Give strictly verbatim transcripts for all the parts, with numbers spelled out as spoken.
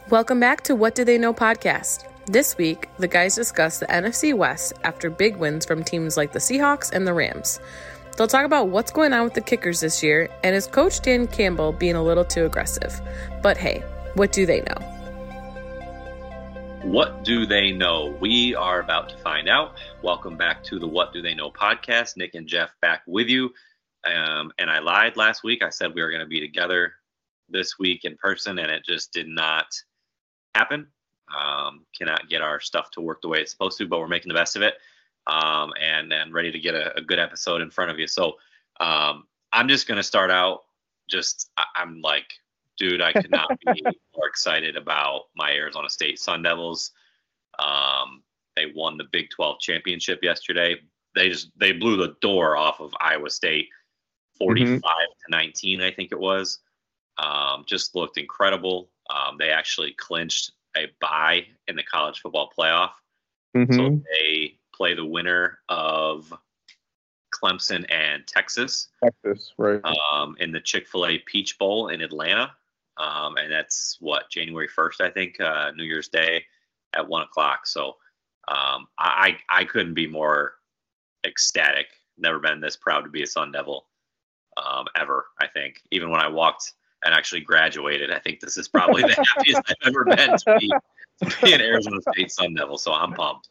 Welcome back to What Do They Know podcast. This week, the guys discuss the N F C West after big wins from teams like the Seahawks and the Rams. They'll talk about what's going on with the kickers this year and is Coach Dan Campbell being a little too aggressive. But hey, what do they know? What do they know? We are about to find out. Welcome back to the What Do They Know podcast. Nick and Jeff back with you. Um, and I lied last week. I said we were going to be together this week in person, and it just did not happen. Um, cannot get our stuff to work the way it's supposed to, but we're making the best of it, um, and and ready to get a, a good episode in front of you. So um, I'm just going to start out. Just I, I'm like, dude, I could not be more excited about my Arizona State Sun Devils. Um, they won the Big twelve championship yesterday. They just they blew the door off of Iowa State, forty-five to nineteen, I think it was. Um, just looked incredible. Um, they actually clinched a bye in the college football playoff. Mm-hmm. So they play the winner of Clemson and Texas. Texas, right. Um, in the Chick-fil-A Peach Bowl in Atlanta. Um, and that's what, January first, I think, uh, New Year's Day at one o'clock. So um, I, I couldn't be more ecstatic. Never been this proud to be a Sun Devil um, ever, I think. Even when I walked and actually graduated, I think this is probably the happiest I've ever been to be, to be an Arizona State Sun Devil. So I'm pumped.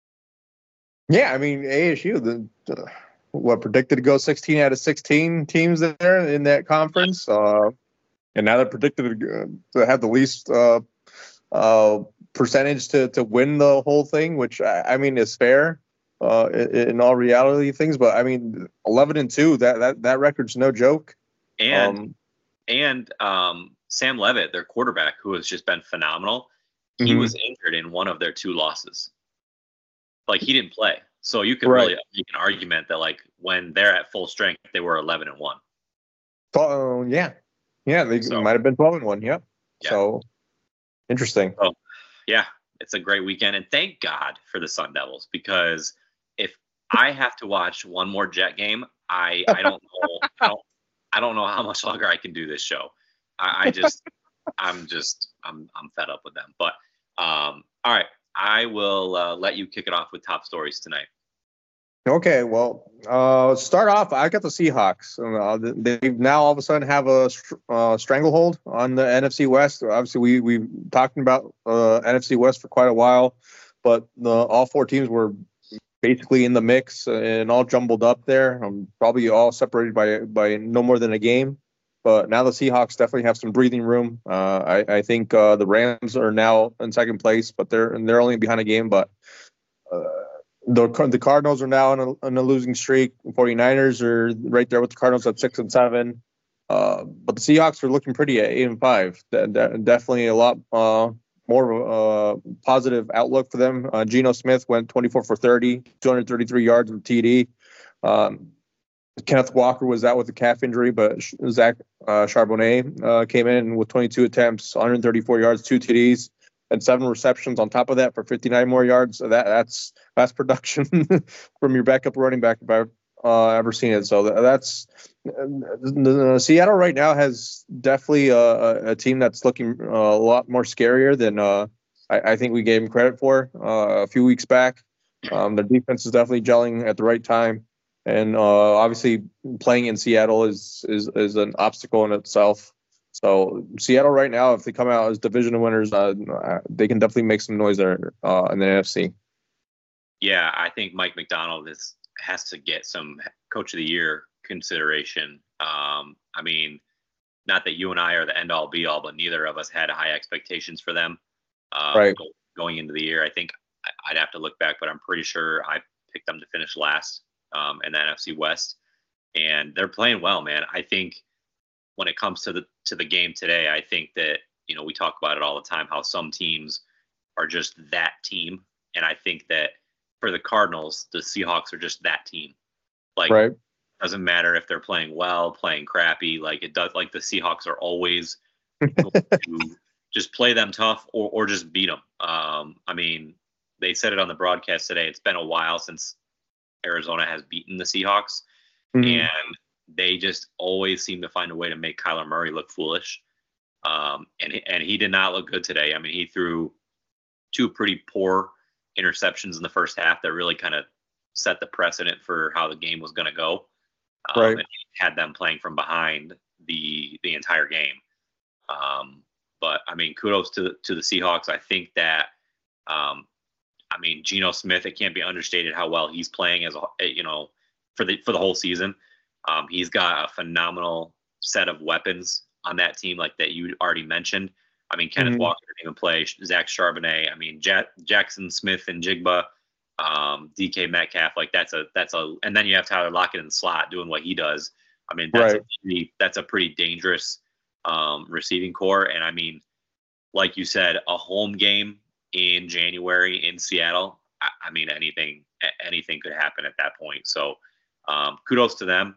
Yeah, I mean, A S U, the, the what predicted to go sixteen out of sixteen teams there in that conference, uh, and now they're predicted to, to have the least uh, uh, percentage to to win the whole thing, which I, I mean is fair uh, in, in all reality of things. But I mean, eleven and two, that that that record's no joke. And um, And um, Sam Levitt, their quarterback, who has just been phenomenal, he mm-hmm. was injured in one of their two losses. Like, he didn't play. So you could right. really make an argument that, like, when they're at full strength, they were eleven and one. Uh, yeah. Yeah, they so, might have been twelve and one. Yep. Yeah. So, interesting. Oh, yeah, it's a great weekend. And thank God for the Sun Devils, because if I have to watch one more Jet game, I, I don't know. I don't, I don't know how much longer I can do this show. I, I just, I'm just, I'm, I'm fed up with them. But, um, all right, I will uh, let you kick it off with top stories tonight. Okay, well, uh, start off. I got the Seahawks. Uh, they now all of a sudden have a uh, stranglehold on the N F C West. Obviously, we we've talking about uh, N F C West for quite a while, but the, all four teams were basically in the mix and all jumbled up there. Um, probably all separated by by no more than a game. But now the Seahawks definitely have some breathing room. Uh, I, I think uh, the Rams are now in second place, but they're they're only behind a game. But uh, the the Cardinals are now in a, in a losing streak. The 49ers are right there with the Cardinals at six and seven. Uh, but the Seahawks are looking pretty at eight and five. De- de- definitely a lot uh, more of a uh, positive outlook for them. Uh, Geno Smith went twenty-four for thirty, two hundred thirty-three yards with T D. Um, Kenneth Walker was out with a calf injury, but Zach uh, Charbonnet uh, came in with twenty-two attempts, one hundred thirty-four yards, two T Ds, and seven receptions on top of that for fifty-nine more yards. So that that's that's production from your backup running back if I've uh, ever seen it. So that's uh, Seattle right now has definitely a, a team that's looking uh, a lot more scarier than uh, I, I think we gave them credit for uh, a few weeks back. Um, their defense is definitely gelling at the right time. And uh, obviously, playing in Seattle is, is is an obstacle in itself. So Seattle right now, if they come out as division winners, uh, they can definitely make some noise there uh, in the N F C. Yeah, I think Mike Macdonald is has to get some Coach of the Year consideration. Um, I mean, not that you and I are the end all be all, but neither of us had high expectations for them uh, right. go, going into the year. I think I'd have to look back, but I'm pretty sure I picked them to finish last. Um, in the N F C West, and they're playing well, man. I think when it comes to the to the game today, I think that, you know, we talk about it all the time, how some teams are just that team, and I think that for the Cardinals, the Seahawks are just that team. Like, right. Doesn't matter if they're playing well, playing crappy. Like it does. Like the Seahawks are always going to just play them tough or or just beat them. Um, I mean, they said it on the broadcast today. It's been a while since Arizona has beaten the Seahawks, mm-hmm. and they just always seem to find a way to make Kyler Murray look foolish. Um, and and he did not look good today. I mean, he threw two pretty poor interceptions in the first half that really kind of set the precedent for how the game was going to go. Um, Right. And had them playing from behind the the entire game. Um, but I mean, kudos to to the Seahawks. I think that, um, I mean, Geno Smith. It can't be understated how well he's playing as a you know for the for the whole season. Um, he's got a phenomenal set of weapons on that team, like that you already mentioned. I mean, Kenneth Mhm. Walker didn't even play. Zach Charbonnet. I mean, ja- Jackson Smith and Jigba, um, D K Metcalf. Like that's a that's a, and then you have Tyler Lockett in the slot doing what he does. I mean, that's Right. a pretty, that's a pretty dangerous um, receiving core. And I mean, like you said, a home game in January in Seattle. I, I mean, anything a- anything could happen at that point. So um, kudos to them.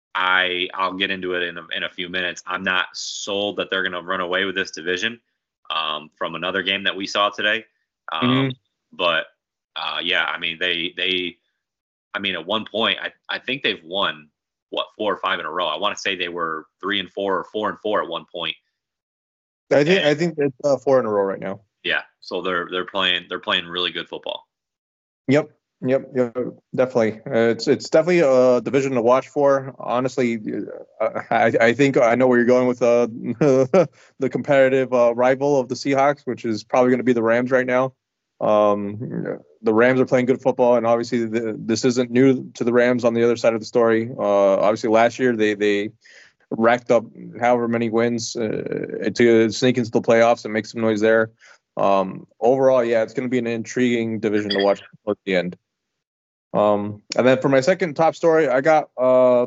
I I'll get into it in a, in a few minutes. I'm not sold that they're going to run away with this division um, from another game that we saw today. Um, Mhm. But uh, yeah, I mean they they I mean at one point I I think they've won what four or five in a row. I want to say they were three and four or four and four at one point. I think And- I think it's uh, four in a row right now. Yeah, so they're they're playing they're playing really good football. Yep. Yep, yep, definitely. Uh, it's it's definitely a division to watch for. Honestly, uh, I I think I know where you're going with uh, the competitive uh, rival of the Seahawks, which is probably going to be the Rams right now. Um, the Rams are playing good football, and obviously the, this isn't new to the Rams. On the other side of the story, uh, obviously last year they they racked up however many wins uh, to sneak into the playoffs and make some noise there. Um, overall, yeah, it's going to be an intriguing division to watch at the end. Um, and then for my second top story, I got uh,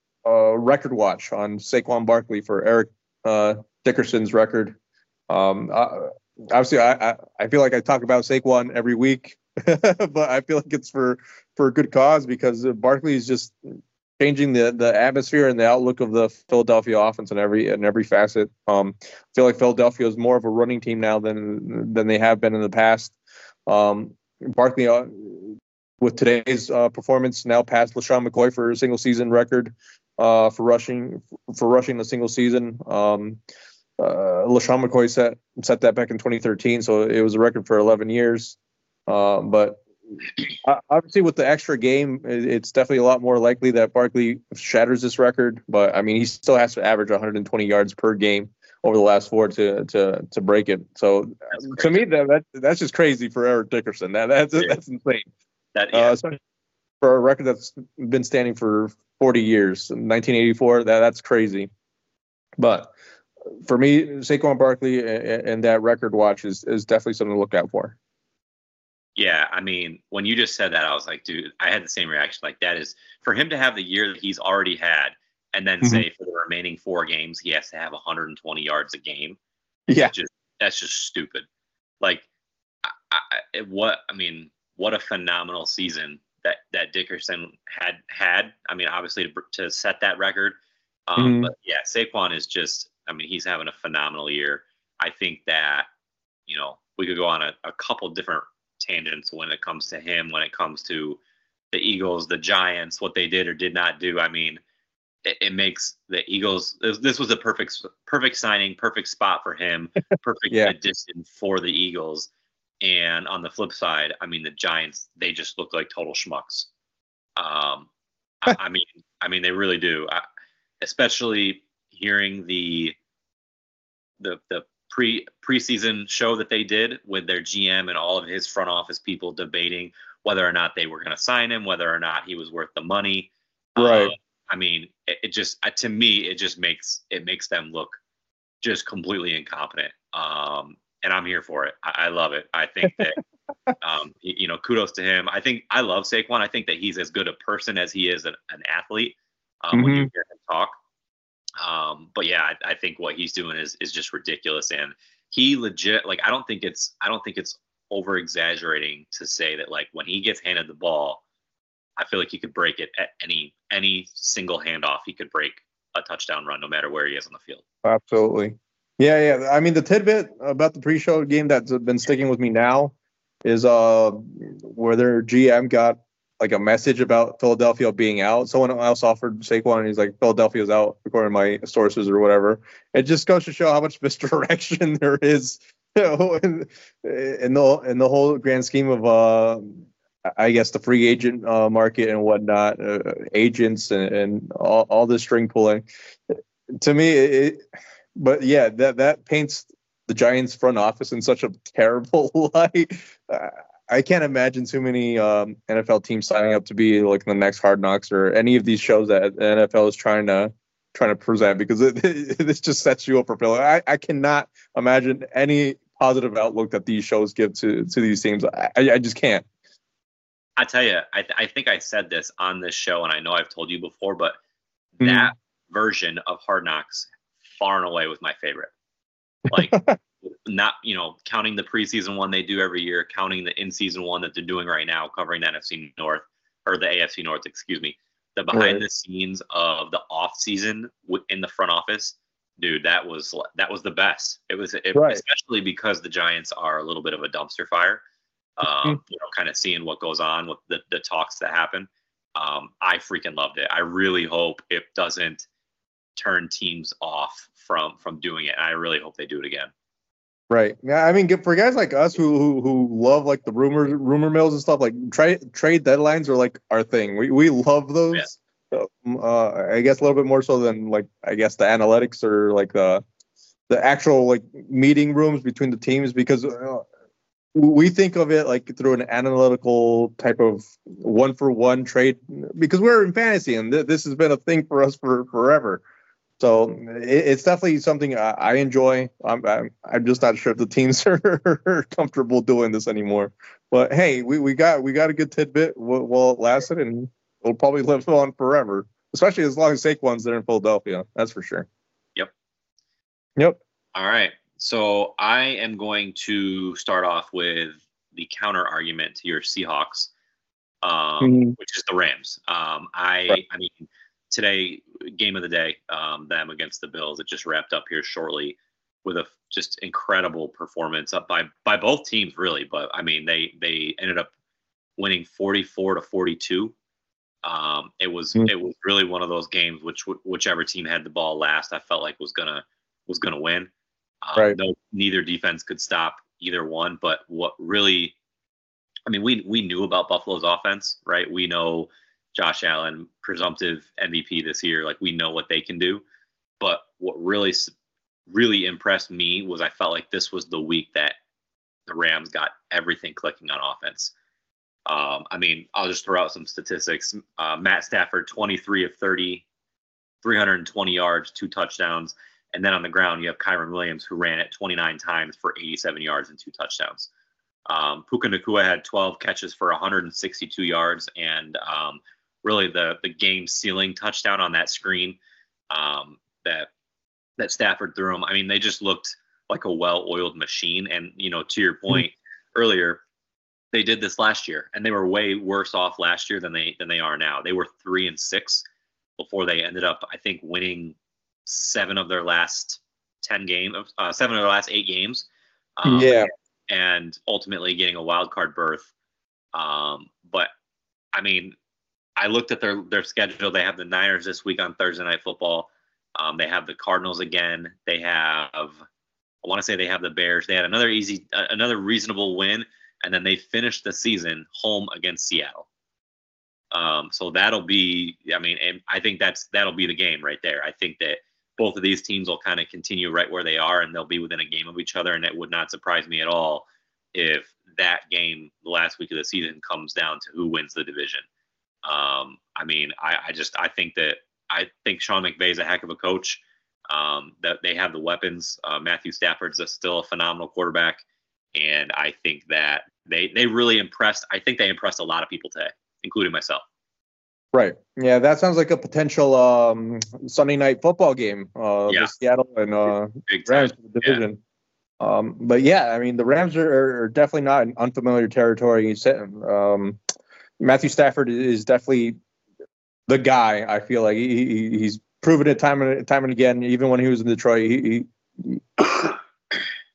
a record watch on Saquon Barkley for Eric uh, Dickerson's record. Um, uh, obviously, I, I I feel like I talk about Saquon every week, but I feel like it's for for a good cause because Barkley is just changing the the atmosphere and the outlook of the Philadelphia offense in every in every facet. Um, I feel like Philadelphia is more of a running team now than than they have been in the past. Um, Barkley, uh, with today's uh, performance, now passed LaShawn McCoy for a single season record uh, for rushing for rushing a single season. Um, uh, LaShawn McCoy set set that back in twenty thirteen, so it was a record for eleven years. Uh, but obviously, with the extra game, it's definitely a lot more likely that Barkley shatters this record. But I mean, he still has to average one hundred twenty yards per game over the last four to to to break it. So to me, that, that that's just crazy for Eric Dickerson. That that's Yeah. that's insane. That yeah. Uh, especially for a record that's been standing for forty years, nineteen eighty-four. That that's crazy. But for me, Saquon Barkley and, and that record watch is is definitely something to look out for. Yeah, I mean, when you just said that, I was like, dude, I had the same reaction. Like, that is for him to have the year that he's already had, and then Mhm. say for the remaining four games he has to have one hundred twenty yards a game. Yeah. It's just that's just stupid. Like, I, I, it- what I mean, what a phenomenal season that that Dickerson had had. I mean, obviously to, to set that record, um, Mhm. but yeah, Saquon is just. I mean, he's having a phenomenal year. I think that you know we could go on a, a couple different tangents when it comes to him, when it comes to the Eagles, the Giants, what they did or did not do. I mean, it, it makes the Eagles. This, this was a perfect, perfect signing, perfect spot for him, perfect Yeah. addition for the Eagles. And on the flip side, I mean, the Giants, they just look like total schmucks. Um, I, I mean, I mean, they really do. I, especially hearing the the the pre preseason show that they did with their G M and all of his front office people debating whether or not they were going to sign him, whether or not he was worth the money. Right. Uh, I mean, it, it just uh, to me, it just makes it makes them look just completely incompetent. Um, and I'm here for it. I, I love it. I think that um, y- you know, kudos to him. I think I love Saquon. I think that he's as good a person as he is an, an athlete. Um, When you Mhm. hear him talk. Um, but yeah, I, I think what he's doing is is just ridiculous, and he legit like I don't think it's I don't think it's over exaggerating to say that like when he gets handed the ball, I feel like he could break it at any any single handoff. He could break a touchdown run no matter where he is on the field. Absolutely. Yeah, yeah. I mean, the tidbit about the pre-show game that's been sticking with me now is uh where their G M got like a message about Philadelphia being out. Someone else offered Saquon, and he's like, Philadelphia's out, according to my sources or whatever. It just goes to show how much misdirection there is, you know, in, in the in the whole grand scheme of, uh, I guess, the free agent uh, market and whatnot, uh, agents and, and all, all this string pulling. To me, it, but yeah, that that paints the Giants front office in such a terrible light. Uh, I can't imagine too many um, N F L teams signing up to be like the next Hard Knocks or any of these shows that the N F L is trying to trying to present, because it, it, this just sets you up for failure. I, I cannot imagine any positive outlook that these shows give to to these teams. I, I just can't. I tell you, I, th- I think I said this on this show, and I know I've told you before, but that mm. version of Hard Knocks far and away was my favorite. Like, not, you know, counting the preseason one they do every year, counting the in-season one that they're doing right now, covering the N F C North, or the A F C North, excuse me. The behind the scenes of the off season in the front office, dude, that was that was the best. It was, it, right. especially because the Giants are a little bit of a dumpster fire. Um, mm-hmm. You know, kind of seeing what goes on with the, the talks that happen. Um, I freaking loved it. I really hope it doesn't turn teams off from from doing it. I really hope they do it again. Right. Yeah. I mean, for guys like us who who, who love like the rumor rumor mills and stuff, like trade trade deadlines are like our thing. We we love those. Yeah. Uh, I guess a little bit more so than like I guess the analytics or like the the actual like meeting rooms between the teams, because uh, we think of it like through an analytical type of one for one trade, because we're in fantasy and th- this has been a thing for us for forever. So it, it's definitely something I, I enjoy. I'm, I'm I'm just not sure if the teams are comfortable doing this anymore. But hey, we, we got we got a good tidbit while it lasted, and it'll probably live on forever, especially as long as Saquon's there in Philadelphia. That's for sure. Yep. Yep. All right. So I am going to start off with the counter argument to your Seahawks, um, mm-hmm. which is the Rams. Um, I, right. I mean, today, game of the day, um, them against the Bills. It just wrapped up here shortly with a just incredible performance up by by both teams, really. But I mean, they they ended up winning forty-four to forty-two. Um, it was mm-hmm. it was really one of those games which whichever team had the ball last, I felt like was gonna was gonna win. Um, right. No, neither defense could stop either one. But what really, I mean, we we knew about Buffalo's offense, right? We know Josh Allen, presumptive M V P this year. Like, we know what they can do. But what really, really impressed me was I felt like this was the week that the Rams got everything clicking on offense. Um, I mean, I'll just throw out some statistics. Uh, Matt Stafford, twenty-three of thirty, three hundred twenty yards, two touchdowns. And then on the ground, you have Kyren Williams, who ran it twenty-nine times for eighty-seven yards and two touchdowns. Um, Puka Nacua had twelve catches for one hundred sixty-two yards, and um, really the the game sealing touchdown on that screen um, that that Stafford threw him. I mean, they just looked like a well-oiled machine. And, you know, to your point mm-hmm. earlier, they did this last year, and they were way worse off last year than they than they are now. They were three and six before they ended up, I think, winning seven of their last ten games, uh, seven of their last eight games. Um, yeah. And ultimately getting a wild card berth. Um, but I mean, I looked at their, their schedule. They have the Niners this week on Thursday Night Football. Um, they have the Cardinals again. They have, I want to say they have the Bears. They had another easy, uh, another reasonable win. And then they finished the season home against Seattle. Um, so that'll be, I mean, and I think that's, that'll be the game right there. I think that both of these teams will kind of continue right where they are, and they'll be within a game of each other. And it would not surprise me at all if that game, the last week of the season, comes down to who wins the division. Um, I mean, I, I just, I think that, I think Sean McVay is a heck of a coach. Um, that they have the weapons. Uh, Matthew Stafford's a, still a phenomenal quarterback. And I think that they, they really impressed. I think they impressed a lot of people today, including myself. Right. Yeah, that sounds like a potential um, Sunday night football game. Uh, yeah. The Seattle and uh, Rams for the division. Yeah. Um, but yeah, I mean, the Rams are, are definitely not in unfamiliar territory. Um, Matthew Stafford is definitely the guy. I feel like he, he he's proven it time and time and again. Even when he was in Detroit, he, he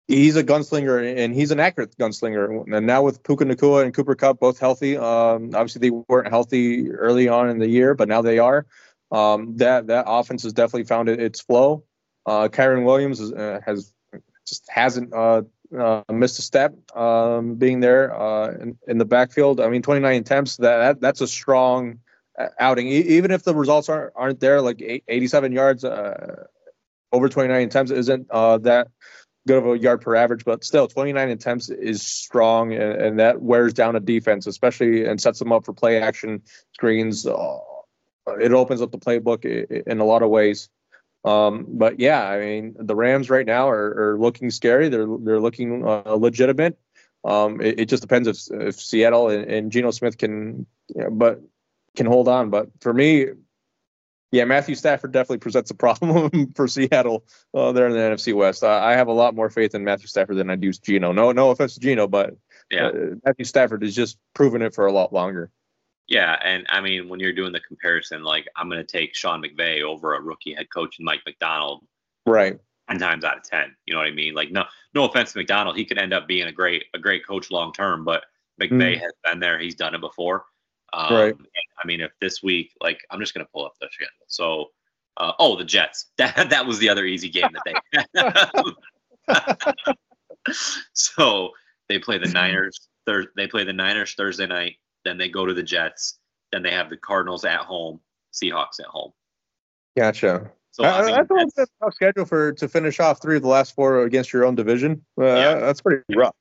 he's a gunslinger, and he's an accurate gunslinger. And now with Puka Nacua and Cooper Kupp both healthy, um, obviously they weren't healthy early on in the year, but now they are. Um, that that offense has definitely found it, its flow. Uh, Kyron Williams is, uh, has just hasn't uh, uh, missed a step um, being there uh, in, in the backfield. I mean, twenty-nine attempts. That, that that's a strong outing, e- even if the results aren't aren't there. Like eighty-seven yards uh, over twenty-nine attempts isn't uh, that good of a yard per average, but still twenty-nine attempts is strong, and, and that wears down a defense, especially, and sets them up for play action screens. Uh, it opens up the playbook in a lot of ways. Um, but yeah, I mean, the Rams right now are, are looking scary. They're they're looking uh, legitimate. Um, it, it just depends if, if Seattle and, and Geno Smith can, you know, but can hold on. But for me, yeah, Matthew Stafford definitely presents a problem for Seattle uh, there in the N F C West. Uh, I have a lot more faith in Matthew Stafford than I do Geno. No, no offense to Geno, but yeah. uh, Matthew Stafford has just proven it for a lot longer. Yeah, and I mean, when you're doing the comparison, like I'm going to take Sean McVay over a rookie head coach and Mike Macdonald, right? Ten times out of ten, you know what I mean? Like, no, no offense to Macdonald, he could end up being a great, a great coach long term, but McVay mm. has been there, he's done it before. Um, right. I mean, if this week, like, I'm just going to pull up the schedule. So, uh, oh, the Jets. That that was the other easy game that they had. So they play the Niners. Thir- they play the Niners Thursday night. Then they go to the Jets. Then they have the Cardinals at home, Seahawks at home. Gotcha. So uh, I mean, that's, that's a tough schedule for to finish off three of the last four against your own division. Uh, yeah. That's pretty rough.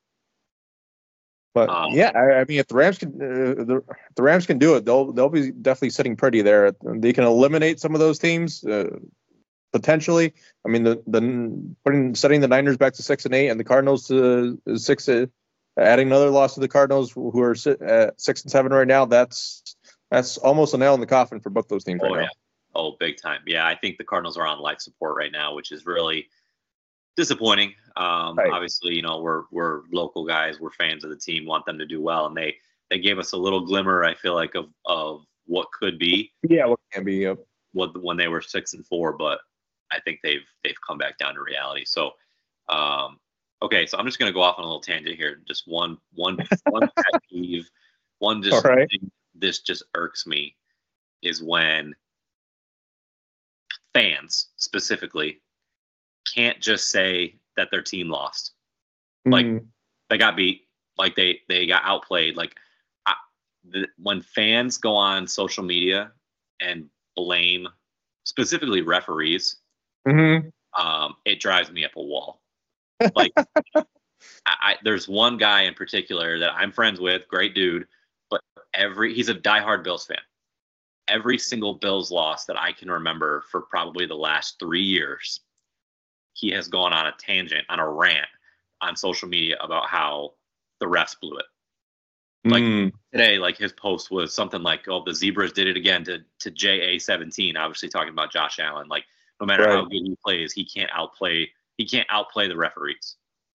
But um, yeah, I, I mean, if the Rams can, uh, the, the Rams can do it, they'll they'll be definitely sitting pretty there. They can eliminate some of those teams uh, potentially. I mean, the the putting setting the Niners back to six and eight, and the Cardinals to six, uh, adding another loss to the Cardinals, who are at six and seven right now. That's that's almost a nail in the coffin for both those teams oh, right yeah. now. Oh, big time. Yeah, I think the Cardinals are on life support right now, which is really disappointing. Um, right. Obviously, you know, we're we're local guys, we're fans of the team, want them to do well, and they they gave us a little glimmer, I feel like, of of what could be. Yeah, what can be. Yep. What when they were six and four, but I think they've they've come back down to reality. So, um, okay, so I'm just gonna go off on a little tangent here. Just one one one pet peeve, one just right. thing, this just irks me is when fans specifically can't just say that their team lost. Like mm. they got beat, like they, they got outplayed. Like I, the, when fans go on social media and blame specifically referees, mm-hmm. um, it drives me up a wall. Like I, I, there's one guy in particular that I'm friends with, great dude, but every, he's a diehard Bills fan. Every single Bills loss that I can remember for probably the last three years, he has gone on a tangent, on a rant on social media about how the refs blew it. Like mm. today, like his post was something like, oh, the Zebras did it again to, to J A seventeen, obviously talking about Josh Allen. Like no matter right. how good he plays, he can't outplay, he can't outplay the referees.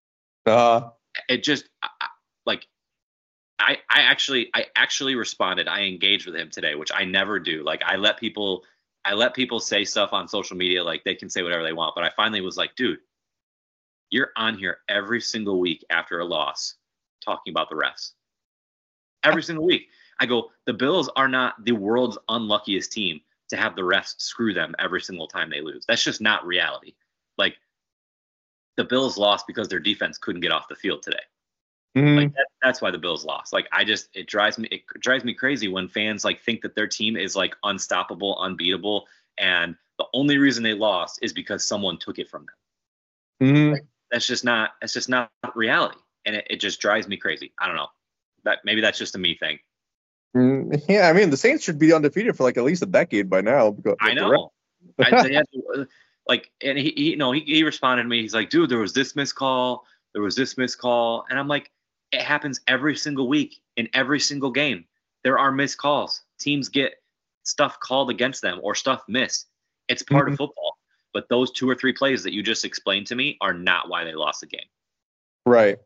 Uh, it just like, I, I actually, I actually responded. I engaged with him today, which I never do. Like I let people, I let people say stuff on social media, like they can say whatever they want. But I finally was like, dude, you're on here every single week after a loss talking about the refs. Every single week. I go, the Bills are not the world's unluckiest team to have the refs screw them every single time they lose. That's just not reality. Like the Bills lost because their defense couldn't get off the field today. Mm-hmm. Like that, that's why the Bills lost. Like I just, it drives me, it drives me crazy when fans like think that their team is like unstoppable, unbeatable, and the only reason they lost is because someone took it from them. Mm-hmm. Like, that's just not, that's just not reality, and it, it just drives me crazy. I don't know. That maybe that's just a me thing. Mm, yeah, I mean the Saints should be undefeated for like at least a decade by now. Because, I know. I, they had to, like, and he, he, you know, he, he responded to me. He's like, dude, there was this missed call, there was this missed call, and I'm like. It happens every single week in every single game. There are missed calls. Teams get stuff called against them or stuff missed. It's part mm-hmm. of football. But those two or three plays that you just explained to me are not why they lost the game. Right.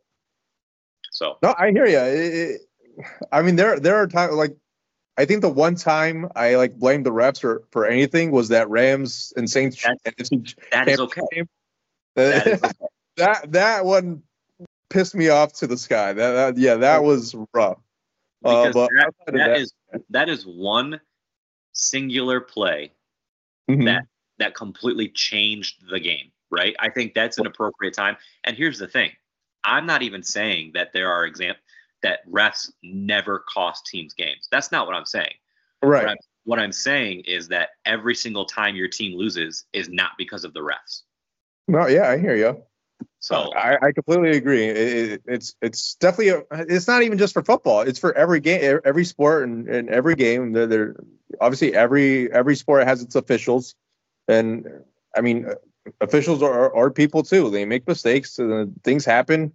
So no, I hear you. It, it, I mean, there there are times like I think the one time I like blamed the refs for, for anything was that Rams and Saints. That, that is okay. That is okay. that that one pissed me off to the sky. That, that yeah, that was rough. Uh, Because but that, outside of that that- is that is one singular play Mhm. that that completely changed the game, right? I think that's an appropriate time. And here's the thing. I'm not even saying that there are examples that refs never cost teams games. That's not what I'm saying. right. What I'm, what I'm saying is that every single time your team loses is not because of the refs. No, yeah, I hear you. So I, I completely agree. It, it, it's it's definitely a, it's not even just for football. It's for every game, every sport, and, and every game. They're, they're obviously every every sport has its officials, and I mean officials are, are people too. They make mistakes. And things happen.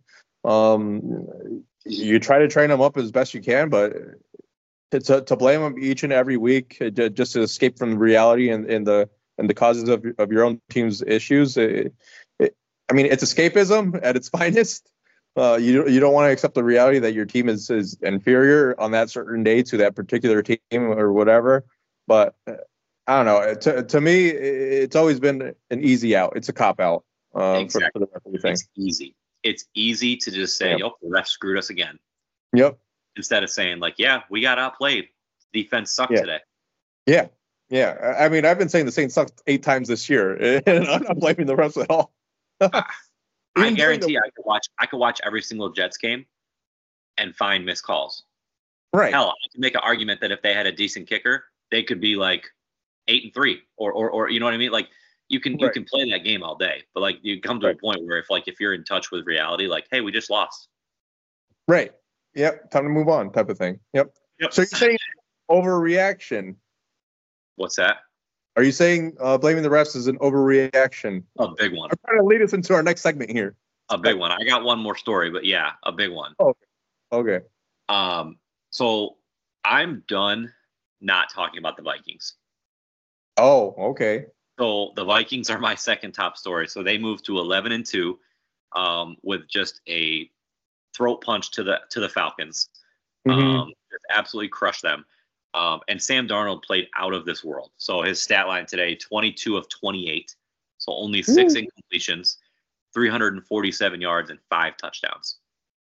Um, you try to train them up as best you can, but to to blame them each and every week just to escape from the reality and, and the and the causes of of your own team's issues. It, it, I mean, it's escapism at its finest. Uh, you you don't want to accept the reality that your team is is inferior on that certain day to that particular team or whatever. But uh, I don't know. To to me, it's always been an easy out. It's a cop out uh, exactly. for, for the referee thing. It's easy. It's easy to just say, Yeah. "Yo, the ref screwed us again," Yep. instead of saying like, "Yeah, we got outplayed. Defense sucked Yeah. today." Yeah. Yeah. I I mean, I've been saying the Saints sucked eight times this year, and I'm not blaming the refs at all. I Even guarantee during I could watch. I could watch every single Jets game and find missed calls. the- Right. Hell, I can make an argument that if they had a decent kicker, they could be like eight and three, or or, or you know what I mean? Like you can you Right. can play that game all day, but like you come to Right. a point where if like if you're in touch with reality, like, hey, we just lost. Right. Yep. Time to move on, type of thing. Yep. Yep. So you're saying overreaction? What's that? Are you saying uh, blaming the refs is an overreaction? A big one. I'm trying to lead us into our next segment here. A big one. I got one more story, but yeah, a big one. Okay. Um, so I'm done not talking about the Vikings. Oh, okay. So the Vikings are my second top story. So they moved to eleven and two, um, with just a throat punch to the to the Falcons. Mhm. Um, just absolutely crushed them. Um, and Sam Darnold played out of this world. So his stat line today: twenty-two of twenty-eight. So only six Ooh. incompletions, three hundred forty-seven yards, and five touchdowns.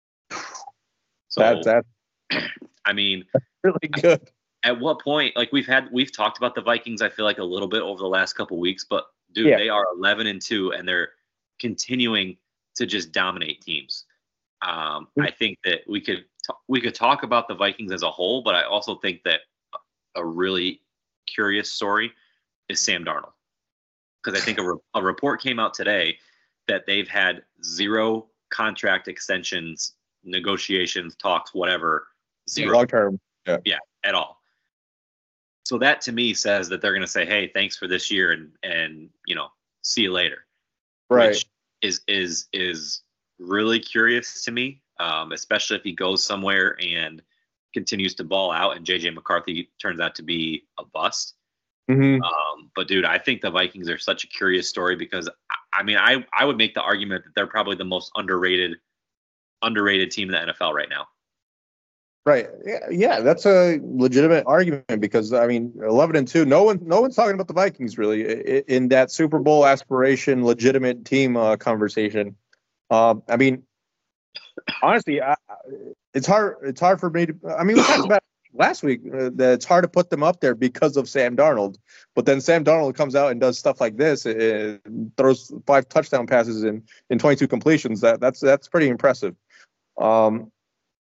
So That's that's I mean, really good. at what point, like we've had, we've talked about the Vikings, I feel like a little bit over the last couple weeks, but dude, Yeah. they are eleven and two and they're continuing to just dominate teams. Um, I think that we could, t- we could talk about the Vikings as a whole, but I also think that a really curious story is Sam Darnold. Cause I think a, re- a report came out today that they've had zero contract extensions, negotiations, talks, whatever, zero. Long term. Yeah, at all. So that to me says that they're going to say, "Hey, thanks for this year, and and you know, see you later." Right. Which is is is really curious to me, um, especially if he goes somewhere and continues to ball out, and J J McCarthy turns out to be a bust. Mm-hmm. Um, but dude, I think the Vikings are such a curious story because I, I mean, I I would make the argument that they're probably the most underrated underrated team in the N F L right now. Right. Yeah, yeah, that's a legitimate argument because I mean, eleven and two. No one, no one's talking about the Vikings really i- in that Super Bowl aspiration, legitimate team uh, conversation. Um, I mean, honestly, I, I- it's hard. It's hard for me to. I mean, we talked about it last week uh, that it's hard to put them up there because of Sam Darnold. But then Sam Darnold comes out and does stuff like this, uh, throws five touchdown passes in in twenty-two completions. That that's that's pretty impressive. Um,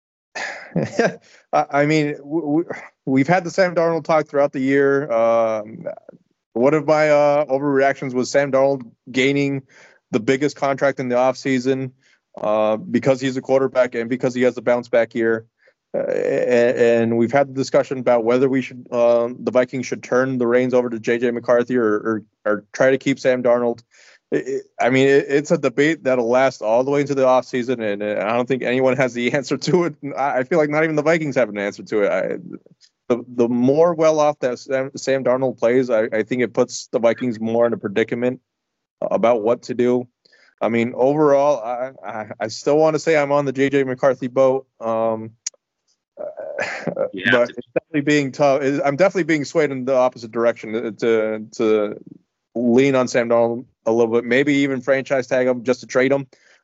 I mean, we, we've had the Sam Darnold talk throughout the year. Um, one of my uh, overreactions was Sam Darnold gaining the biggest contract in the offseason uh, because he's a quarterback and because he has a bounce back year. Uh, and, and we've had the discussion about whether we should, um, the Vikings should turn the reins over to J J McCarthy or, or, or try to keep Sam Darnold. It, I mean, it, it's a debate that'll last all the way into the offseason, and I don't think anyone has the answer to it. I feel like not even the Vikings have an answer to it. I, the the more well off that Sam, Sam Darnold plays, I, I think it puts the Vikings more in a predicament about what to do. I mean, overall, I I, I still want to say I'm on the J J McCarthy boat, um, but it's definitely being tough. I'm definitely being swayed in the opposite direction to to lean on Sam Darnold a little bit, maybe even franchise tag him just to trade him.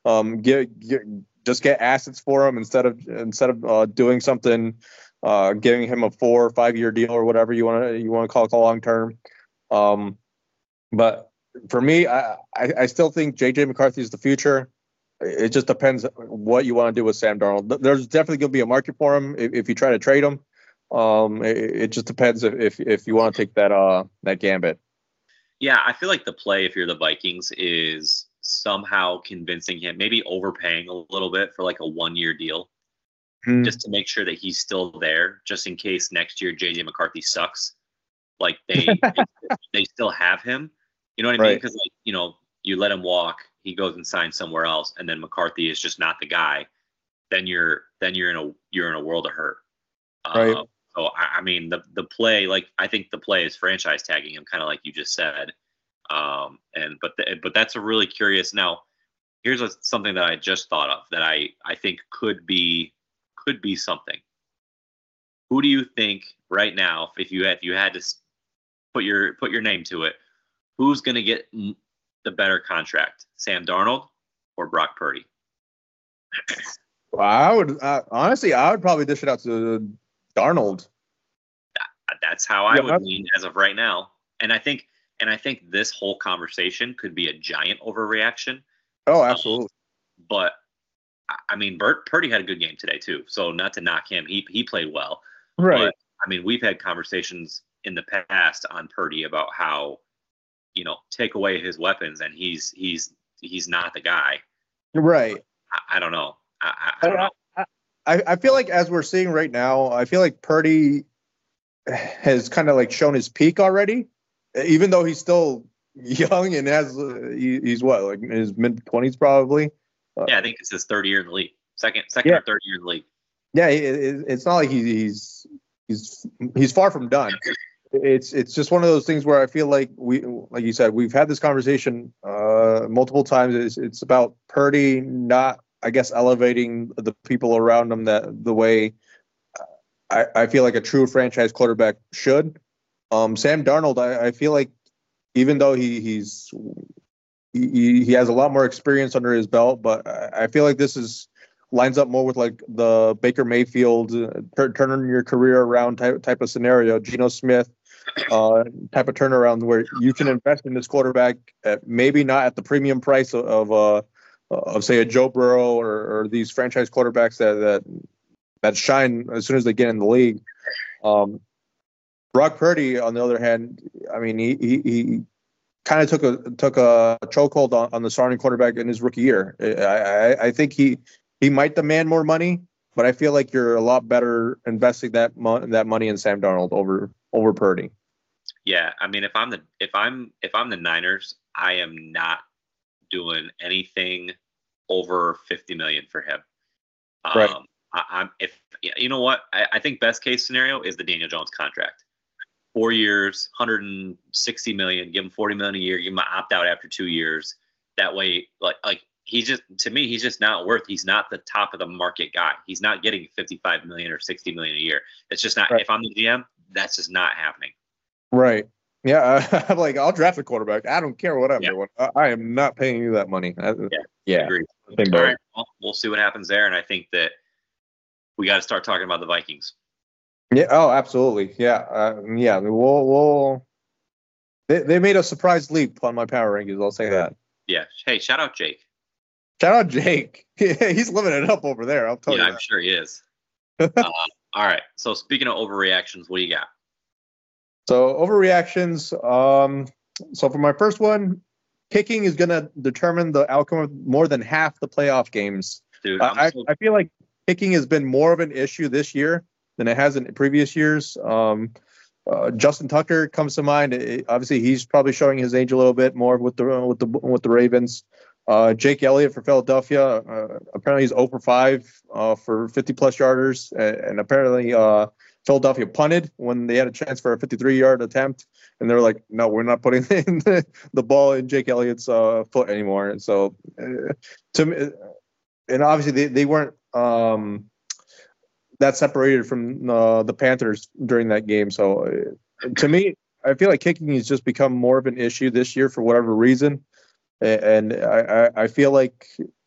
Um, get, get just get assets for him instead of instead of uh, doing something, uh, giving him a four or five year deal or whatever you want to you want to call it long term. Um, but for me, I, I I still think J J McCarthy is the future. It just depends what you want to do with Sam Darnold. There's definitely going to be a market for him if, if you try to trade him. Um, it, it just depends if, if if you want to take that uh that gambit. Yeah, I feel like the play if you're the Vikings is somehow convincing him, maybe overpaying a little bit for like a one year deal, Hmm. just to make sure that he's still there, just in case next year J J McCarthy sucks. Like they they, they still have him. You know what I mean? Right. Because like you know you let him walk, he goes and signs somewhere else, and then McCarthy is just not the guy. Then you're then you're in a you're in a world of hurt. Right. Uh, so I, I mean the the play, like I think the play is franchise tagging him, kind of like you just said. Um, and but the, but that's a really curious. Now, here's a, something that I just thought of that I I think could be could be something. Who do you think right now, if you had, if you had to s- put your put your name to it, who's going to get m- the better contract, Sam Darnold or Brock Purdy? Well, I would uh, honestly, I would probably dish it out to Darnold. That's how I Yeah, would that's- lean as of right now. And I think and I think this whole conversation could be a giant overreaction. Oh, absolutely. But I I mean, Bert Purdy had a good game today too. So not to knock him, he he played well. Right. But I mean, we've had conversations in the past on Purdy about how, you know, take away his weapons and he's he's he's not the guy. Right. I, I don't know. I, I, I don't know. I, I feel like as we're seeing right now, I feel like Purdy has kind of like shown his peak already, even though he's still young and has uh, he, he's what like in his mid twenties probably. Yeah, I think it's his third year in the league, second second Yeah. or third year in the league. Yeah, it, it, it's not like he, he's he's he's far from done. It's it's just one of those things where I feel like we, like you said, we've had this conversation uh, multiple times. It's, it's about Purdy not, I guess, elevating the people around him that the way I, I feel like a true franchise quarterback should. Um, Sam Darnold, I, I feel like even though he he's he, he has a lot more experience under his belt, but I, I feel like this is lines up more with like the Baker Mayfield uh, tur- turning your career around type type of scenario, Geno Smith uh, type of turnaround where you can invest in this quarterback at maybe not at the premium price of, of uh of say a Joe Burrow or, or these franchise quarterbacks that that that shine as soon as they get in the league. Um, Brock Purdy, on the other hand, I mean, he he, he kind of took a took a chokehold on, on the starting quarterback in his rookie year. I, I I think he he might demand more money, but I feel like you're a lot better investing that mo- that money in Sam Darnold over over Purdy. Yeah, I mean, if I'm the if I'm if I'm the Niners, I am not doing anything over fifty million for him. Um, Right. I, I'm if you know what I, I think best case scenario is the Daniel Jones contract, four years, one hundred sixty million. Give him forty million a year. Give him an opt out after two years. That way, like like he's just to me, he's just not worth. He's not the top of the market guy. He's not getting fifty-five million or sixty million a year. It's just not. Right. If I'm the G M, that's just not happening. Right. Yeah. I'm like, I'll draft a quarterback. I don't care what I'm Yeah. doing. I, I am not paying you that money. I, Yeah. Yeah. Agreed. Same All boat. right, well, we'll see what happens there, and I think that we got to start talking about the Vikings. Yeah. Oh, absolutely. Yeah. Uh, yeah. We'll, we'll, they, they made a surprise leap on my power rankings. I'll say that. Yeah. Hey, shout out Jake. Shout out Jake. He's living it up over there. I'll tell Yeah, you. I'm That. sure he is. uh, all right. So speaking of overreactions, what do you got? So overreactions. Um, so for my first one, kicking is going to determine the outcome of more than half the playoff games. Dude, I'm I, so, I feel like kicking has been more of an issue this year than it has in previous years. Um, uh, Justin Tucker comes to mind. It- obviously, he's probably showing his age a little bit more with the with the with the Ravens. Uh, Jake Elliott for Philadelphia. Uh, apparently, he's zero for five uh, for fifty plus yarders, and, and apparently uh, Philadelphia punted when they had a chance for a fifty-three yard attempt, and they were like, "No, we're not putting the, the ball in Jake Elliott's uh, foot anymore." And so, uh, to me, and obviously they, they weren't um, that separated from uh, the Panthers during that game. So uh, to me, I feel like kicking has just become more of an issue this year for whatever reason. And I, I, I feel like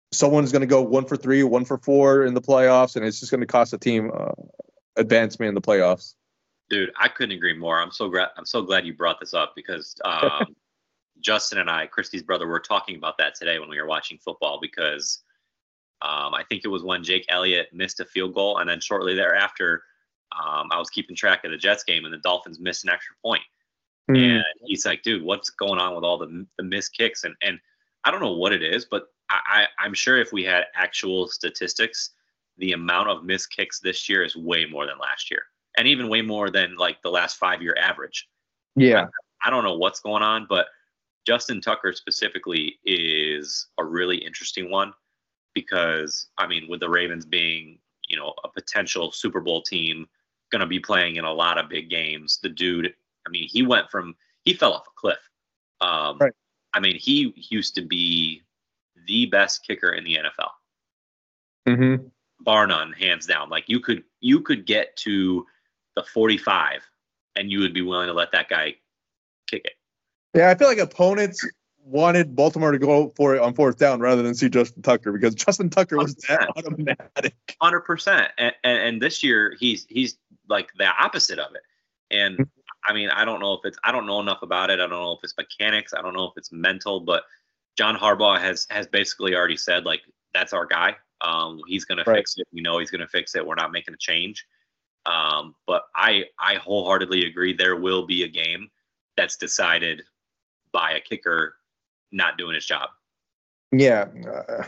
someone's going to go one for three, one for four in the playoffs, and it's just going to cost the team uh, advancement in the playoffs. Dude, I couldn't agree more. I'm so glad. I'm so glad you brought this up because um, Justin and I, Christy's brother, were talking about that today when we were watching football because um, I think it was when Jake Elliott missed a field goal, and then shortly thereafter, um, I was keeping track of the Jets game, and the Dolphins missed an extra point. Mm. And he's like, "Dude, what's going on with all the the missed kicks?" And and I don't know what it is, but I, I I'm sure if we had actual statistics, the amount of missed kicks this year is way more than last year. And even way more than like the last five year average. Yeah. I, I don't know what's going on, but Justin Tucker specifically is a really interesting one because, I mean, with the Ravens being, you know, a potential Super Bowl team, going to be playing in a lot of big games, the dude, I mean, he went from, he fell off a cliff. Um, right. I mean, he used to be the best kicker in the N F L. Mm-hmm. Bar none, hands down. Like you could, you could get to the forty-five and you would be willing to let that guy kick it. Yeah, I feel like opponents wanted Baltimore to go for it on fourth down rather than see Justin Tucker because Justin Tucker was that automatic. one hundred percent. And, and, and this year he's he's like the opposite of it. And I mean, I don't know if it's I don't know enough about it. I don't know if it's mechanics. I don't know if it's mental, but John Harbaugh has has basically already said like that's our guy. Um, he's going right. to fix it. We know he's going to fix it. We're not making a change. Um, but I, I wholeheartedly agree there will be a game that's decided by a kicker not doing his job. Yeah. Uh,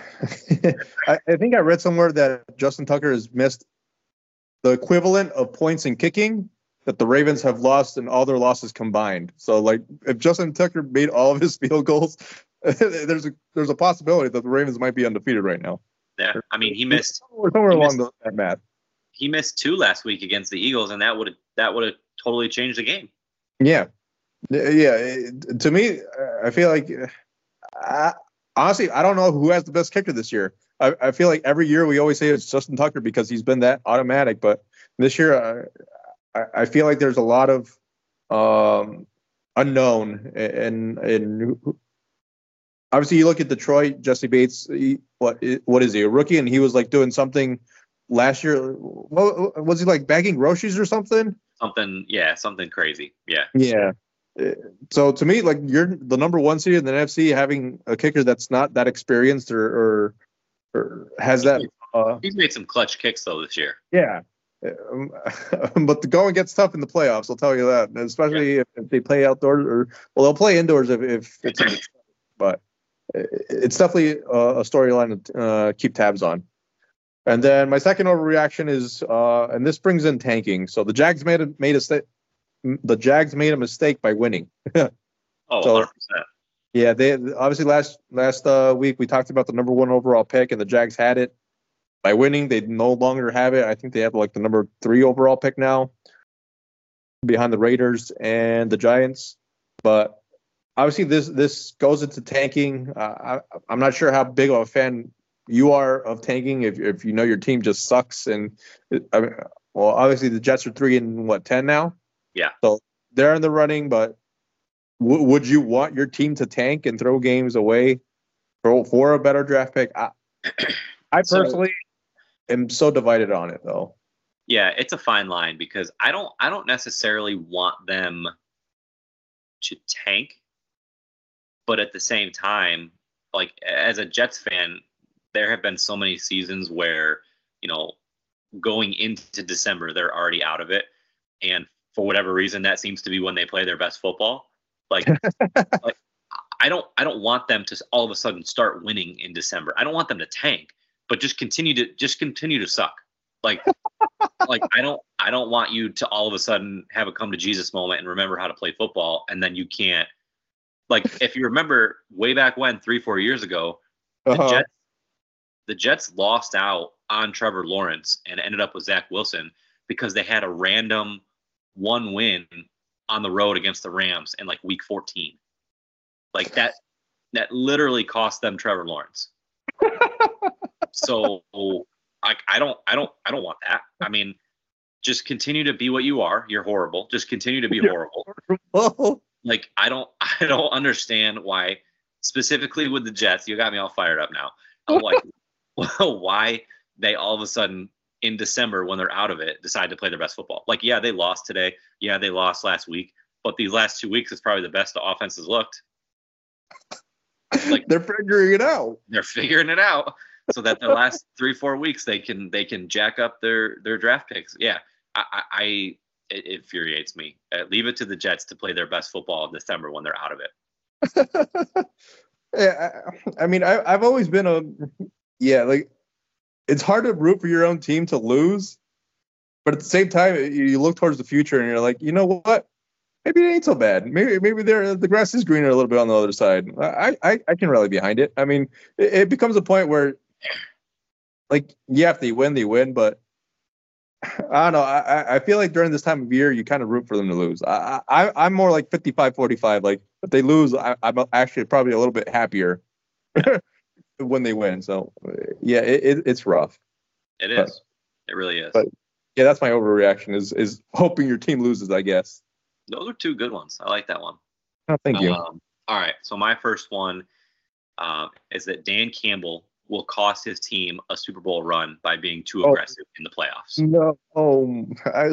I, I think I read somewhere that Justin Tucker has missed the equivalent of points in kicking that the Ravens have lost in all their losses combined. So like if Justin Tucker made all of his field goals, there's a, there's a possibility that the Ravens might be undefeated right now. Yeah. I mean, he missed somewhere, somewhere he along missed, that math. He missed two last week against the Eagles, and that would have that would have totally changed the game. Yeah, yeah. It, to me, I feel like I, honestly, I don't know who has the best kicker this year. I, I feel like every year we always say it's Justin Tucker because he's been that automatic, but this year uh, I, I feel like there's a lot of um, unknown and and obviously you look at Detroit, Jesse Bates. He, what what is he, a rookie? And he was like doing something. Last year, what, was he like bagging groceries or something? Something, yeah, something crazy. Yeah. Yeah. So to me, like you're the number one seed in the N F C, having a kicker that's not that experienced or or, or has that. Uh, He's made some clutch kicks though this year. Yeah. Um, but the going gets tough in the playoffs. I'll tell you that, especially yeah. if, if they play outdoors or well, they'll play indoors if, if it's. In the, but it's definitely a, a storyline to uh, keep tabs on. And then my second overreaction is, uh, and this brings in tanking. So the Jags made a made a sta- the Jags made a mistake by winning. oh, so, one hundred percent. Yeah, they obviously last last uh, week we talked about the number one overall pick, and the Jags had it by winning. They no longer have it. I think they have like the number three overall pick now, behind the Raiders and the Giants. But obviously this this goes into tanking. Uh, I, I'm not sure how big of a fan you are of tanking if if you know your team just sucks. And I mean, well, obviously the Jets are three and what ten now. Yeah. So they're in the running, but w- would you want your team to tank and throw games away for, for a better draft pick? I, I personally so, am so divided on it though. Yeah, it's a fine line because I don't I don't necessarily want them to tank, but at the same time, like as a Jets fan, there have been so many seasons where, you know, going into December, they're already out of it. And for whatever reason, that seems to be when they play their best football. Like, like I don't, I don't want them to all of a sudden start winning in December. I don't want them to tank, but just continue to, just continue to suck. Like, like I don't, I don't want you to all of a sudden have a come to Jesus moment and remember how to play football. And then you can't, like, if you remember way back when, three, four years ago, the uh-huh. Jets, the Jets lost out on Trevor Lawrence and ended up with Zach Wilson because they had a random one win on the road against the Rams in like week fourteen. Like that, that literally cost them Trevor Lawrence. So like, I don't, I don't, I don't want that. I mean, just continue to be what you are. You're horrible. Just continue to be horrible. horrible. Like, I don't, I don't understand why specifically with the Jets, you got me all fired up now. I'm like, well, why they all of a sudden in December, when they're out of it, decide to play their best football. Like, yeah, they lost today. Yeah, they lost last week. But these last two weeks is probably the best the offense has looked. Like they're figuring it out. They're figuring it out so that the last three, four weeks they can they can jack up their their draft picks. Yeah, I, I, I it, it infuriates me. Uh, leave it to the Jets to play their best football in December when they're out of it. Yeah, I, I mean, I, I've always been a yeah, like it's hard to root for your own team to lose, but at the same time, you, you look towards the future and you're like, you know what? Maybe it ain't so bad. Maybe maybe there the grass is greener a little bit on the other side. I I, I can rally behind it. I mean, it, it becomes a point where, like, yeah, if they win, they win. But I don't know. I I feel like during this time of year, you kind of root for them to lose. I, I I'm more like fifty-five forty-five. Like if they lose, I, I'm actually probably a little bit happier when they win. So yeah, it, it it's rough. It is. But, it really is. But yeah, that's my overreaction. Is is hoping your team loses, I guess. Those are two good ones. I like that one. Oh, thank you. Um, all right. So my first one um, is that Dan Campbell will cost his team a Super Bowl run by being too aggressive oh, in the playoffs. No. Oh, I,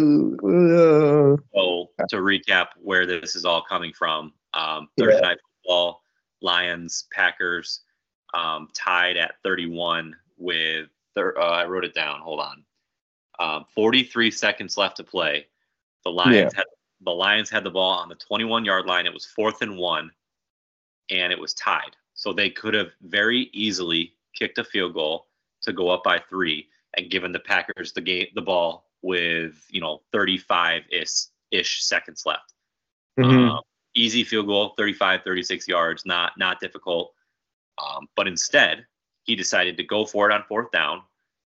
uh, so to recap where this is all coming from, um, Thursday yeah. Night Football, Lions, Packers um, tied at thirty-one with, thir- uh, I wrote it down. Hold on. Um, forty-three seconds left to play. The Lions yeah. had The Lions had the ball on the twenty-one-yard line. It was fourth and one, and it was tied. So they could have very easily kicked a field goal to go up by three and given the Packers the game, the ball with, you know, thirty-five-ish seconds left. Mm-hmm. Um, easy field goal, thirty-five, thirty-six yards, not not difficult. Um, but instead, he decided to go for it on fourth down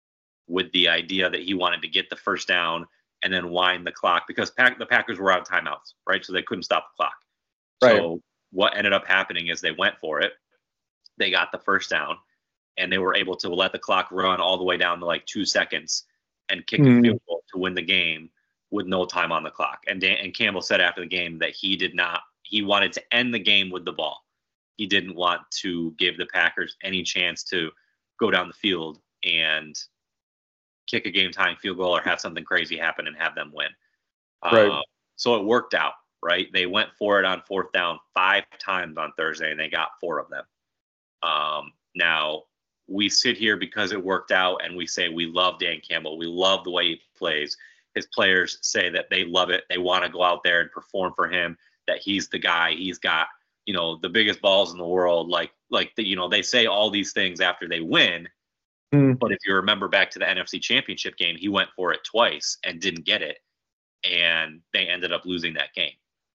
with the idea that he wanted to get the first down and then wind the clock because pack, the Packers were out of timeouts, right? So they couldn't stop the clock. Right. So what ended up happening is they went for it. They got the first down, and they were able to let the clock run all the way down to like two seconds and kick mm. a field goal to win the game with no time on the clock. And Dan, and Campbell said after the game that he did not, he wanted to end the game with the ball. He didn't want to give the Packers any chance to go down the field and kick a game-tying field goal or have something crazy happen and have them win. Right. Uh, so it worked out, right? They went for it on fourth down five times on Thursday, and they got four of them. Um, now, we sit here because it worked out, and we say we love Dan Campbell. We love the way he plays. His players say that they love it. They want to go out there and perform for him, that he's the guy. He's got, you know, the biggest balls in the world. Like, like the, you know, they say all these things after they win. But if you remember back to the N F C Championship game, he went for it twice and didn't get it, and they ended up losing that game.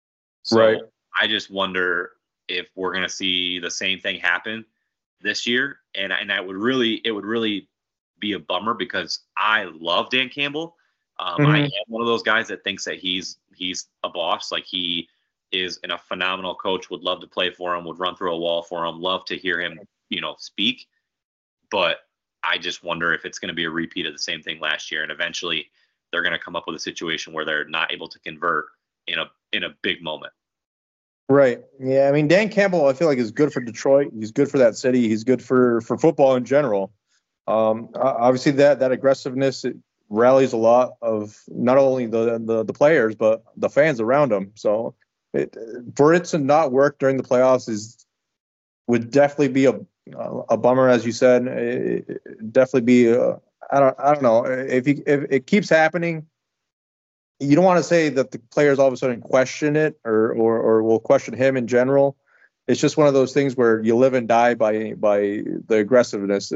So right. I just wonder if we're going to see the same thing happen this year, and and I would really, it would really be a bummer because I love Dan Campbell. Um, mm-hmm. I am one of those guys that thinks that he's he's a boss, like he is a phenomenal coach. Would love to play for him. Would run through a wall for him. Love to hear him, you know, speak, but I just wonder if it's going to be a repeat of the same thing last year, and eventually they're going to come up with a situation where they're not able to convert in a in a big moment. Right. Yeah. I mean, Dan Campbell, I feel like is good for Detroit. He's good for that city. He's good for for football in general. Um, obviously, that that aggressiveness it rallies a lot of not only the the, the players but the fans around him. So it, for it to not work during the playoffs is would definitely be a a bummer, as you said. It, definitely be. A, I don't. I don't know if he, if it keeps happening. You don't want to say that the players all of a sudden question it or or or will question him in general. It's just one of those things where you live and die by by the aggressiveness.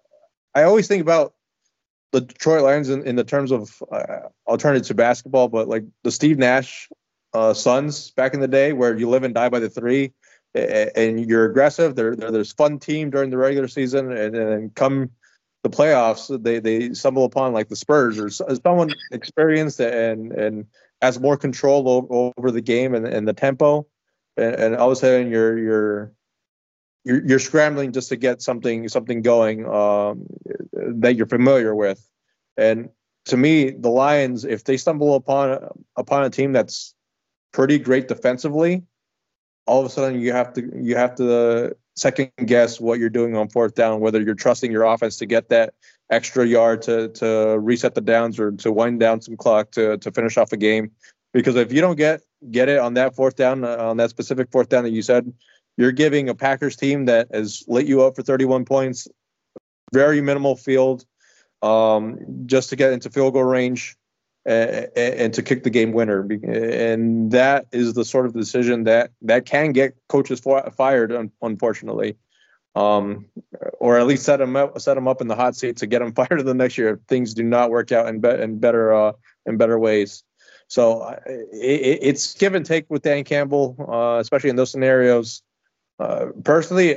I always think about the Detroit Lions in, in the terms of uh, alternative to basketball, but like the Steve Nash uh, Suns back in the day, where you live and die by the three. And you're aggressive. They're, they're this fun team during the regular season, and then come the playoffs, they they stumble upon like the Spurs or someone experienced and and has more control over, over the game and, and the tempo, and, and all of a sudden you're you're you're you're scrambling just to get something something going um, that you're familiar with. And to me, the Lions, if they stumble upon upon a team that's pretty great defensively, all of a sudden you have to you have to second guess what you're doing on fourth down, whether you're trusting your offense to get that extra yard to to reset the downs or to wind down some clock to to finish off a game. Because if you don't get get it on that fourth down, uh, on that specific fourth down that you said, you're giving a Packers team that has lit you up for thirty-one points, very minimal field, um, just to get into field goal range and, and to kick the game winner. And that is the sort of decision that, that can get coaches fired, unfortunately, um, or at least set them up, set them up in the hot seat to get them fired the next year if things do not work out in, be, in better uh, in better ways. So it, it's give and take with Dan Campbell, uh, especially in those scenarios. Uh, personally,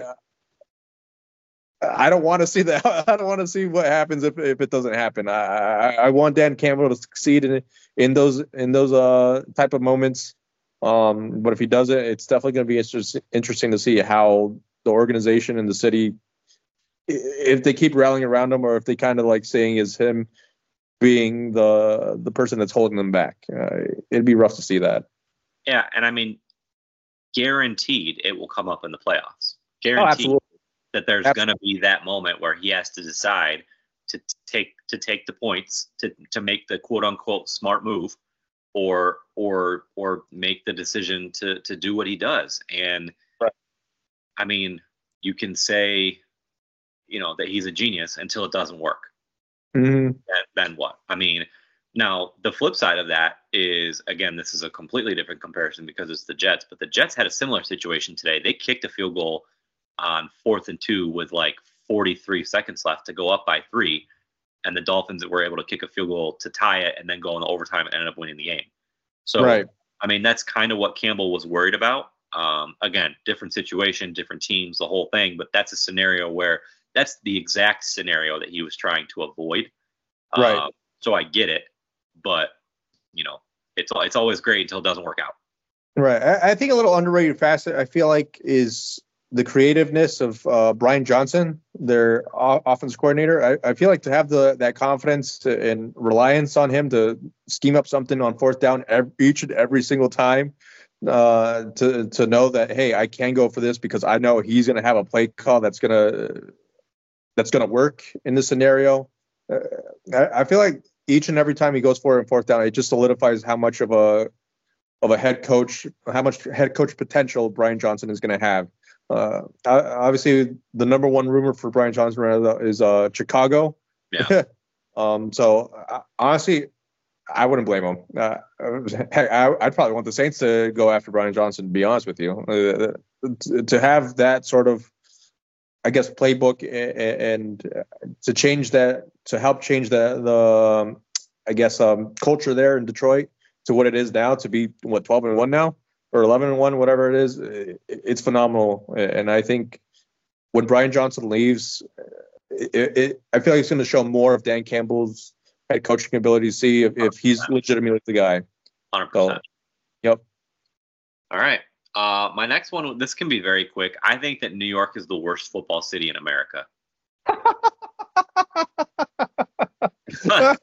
I don't want to see that. I don't want to see what happens if, if it doesn't happen. I, I, I want Dan Campbell to succeed in in those in those uh, type of moments. Um, but if he doesn't, it's definitely going to be inter- interesting to see how the organization and the city, if they keep rallying around him, or if they kind of like saying is him being the the person that's holding them back. Uh, it'd be rough to see that. Yeah, and I mean, guaranteed it will come up in the playoffs. Guaranteed oh, that there's going to be that moment where he has to decide to take to take the points to to make the quote unquote smart move, or or or make the decision to to do what he does. And right. I mean, you can say, you know, that he's a genius until it doesn't work. Mm-hmm. Then, then what? I mean, now the flip side of that is, again, this is a completely different comparison because it's the Jets, but the Jets had a similar situation today. They kicked a field goal on fourth and two with like forty-three seconds left to go up by three, and the Dolphins were able to kick a field goal to tie it and then go into overtime and ended up winning the game. So, right. I mean, that's kind of what Campbell was worried about. Um, again, different situation, different teams, the whole thing, but that's a scenario where that's the exact scenario that he was trying to avoid. Right. Um, so I get it, but you know, it's it's always great until it doesn't work out. Right. I, I think a little underrated facet, I feel like, is the creativeness of uh, Brian Johnson, their o- offense coordinator. I, I feel like to have the that confidence to, and reliance on him to scheme up something on fourth down every, each and every single time, uh, to to know that, hey, I can go for this because I know he's going to have a play call that's going to that's going to work in this scenario. Uh, I, I feel like each and every time he goes for it in fourth down, it just solidifies how much of a of a head coach, how much head coach potential Brian Johnson is going to have. Uh, obviously, the number one rumor for Brian Johnson right now is uh, Chicago. Yeah. um. So uh, honestly, I wouldn't blame him. Uh, heck, I, I'd probably want the Saints to go after Brian Johnson. To be honest with you, uh, to, to have that sort of, I guess, playbook and, and to change that, to help change the the, I guess, um, culture there in Detroit to what it is now, to be what twelve and one now. Or eleven and one, whatever it is, it's phenomenal. And I think when Brian Johnson leaves, it, it, I feel like it's going to show more of Dan Campbell's head coaching ability to see if, if he's legitimately the guy. one hundred percent. So, yep. All right. Uh, my next one, this can be very quick. I think that New York is the worst football city in America. uh,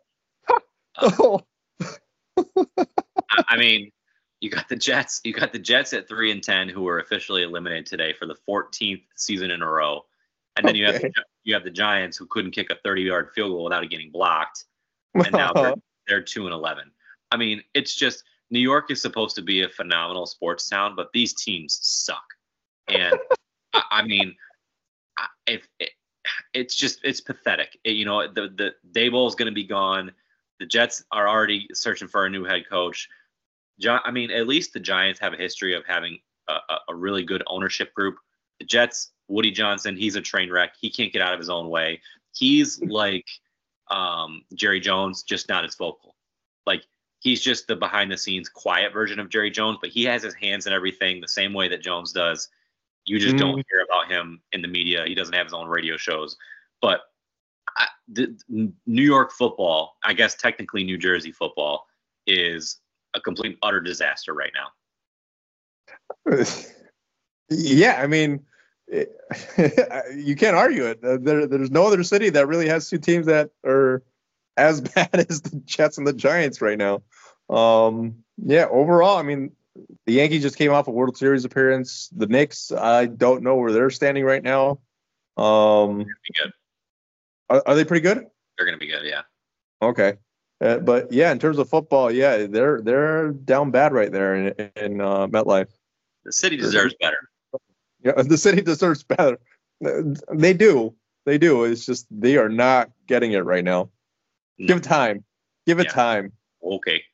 I mean, you got the Jets. You got the Jets at three and ten, who were officially eliminated today for the fourteenth season in a row, and then okay. you have the, you have the Giants, who couldn't kick a thirty-yard field goal without it getting blocked, and now they're, they're two and eleven. I mean, it's just New York is supposed to be a phenomenal sports town, but these teams suck, and I, I mean, if it, it's just it's pathetic. It, you know, the the Daboll is going to be gone. The Jets are already searching for a new head coach. I mean, at least the Giants have a history of having a, a really good ownership group. The Jets, Woody Johnson, he's a train wreck. He can't get out of his own way. He's like um, Jerry Jones, just not as vocal. Like, he's just the behind-the-scenes quiet version of Jerry Jones, but he has his hands in everything the same way that Jones does. You just mm. don't hear about him in the media. He doesn't have his own radio shows. But I, the, New York football, I guess technically New Jersey football, is a complete utter disaster right now. Yeah, I mean, it, you can't argue it. There, there's no other city that really has two teams that are as bad as the Jets and the Giants right now. Um, yeah, overall, I mean, the Yankees just came off a World Series appearance. The Knicks, I don't know where they're standing right now. Um, Be good. Are, are they pretty good? They're going to be good, yeah. Okay. Uh, but yeah, in terms of football, yeah, they're they're down bad right there in, in uh, MetLife. The city deserves better. Yeah, the city deserves better. They do. They do. It's just they are not getting it right now. No. Give it time. Give it Yeah. time. Okay.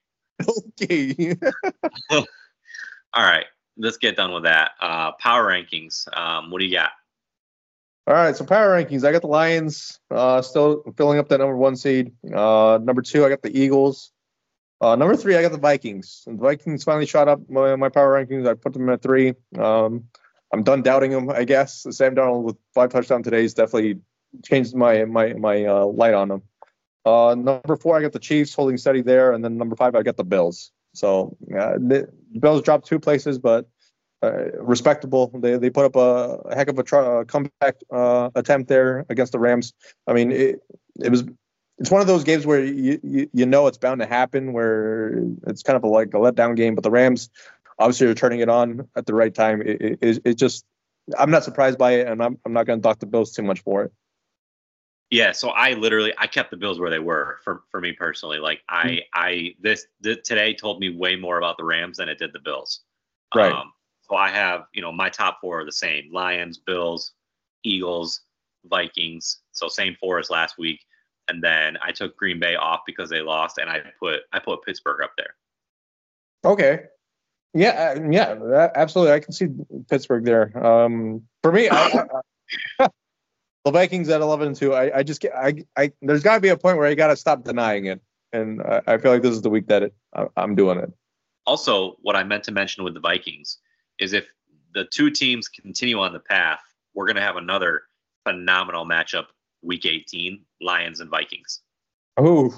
Okay. All right. Let's get done with that. Uh, power rankings. Um, what do you got? All right, so power rankings. I got the Lions uh, still filling up that number one seed. Uh, number two, I got the Eagles. Uh, number three, I got the Vikings. And the Vikings finally shot up my, my power rankings. I put them at three. Um, I'm done doubting them, I guess. Sam Darnold with five touchdowns today has definitely changed my my my uh, light on them. Uh, number four, I got the Chiefs holding steady there, and then number five, I got the Bills. So uh, the Bills dropped two places, but uh, respectable. They they put up a, a heck of a, tr- a comeback uh, attempt there against the Rams. I mean, it it was it's one of those games where you, you you know it's bound to happen, where it's kind of a, like a letdown game. But the Rams obviously are turning it on at the right time. It it, it just I'm not surprised by it, and I'm I'm not going to dock the Bills too much for it. Yeah, so I literally I kept the Bills where they were for, for me personally. Like I I this, this today told me way more about the Rams than it did the Bills. Right. Um, so I have, you know, my top four are the same: Lions, Bills, Eagles, Vikings. So same four as last week. And then I took Green Bay off because they lost, and I put I put Pittsburgh up there. Okay. Yeah, uh, yeah, that, absolutely. I can see Pittsburgh there. Um, for me, I, I, the Vikings at eleven and two. I, I just get, I, I. There's got to be a point where you got to stop denying it, and I, I feel like this is the week that it, I, I'm doing it. Also, what I meant to mention with the Vikings is if the two teams continue on the path, we're going to have another phenomenal matchup week eighteen, Lions and Vikings. Oh,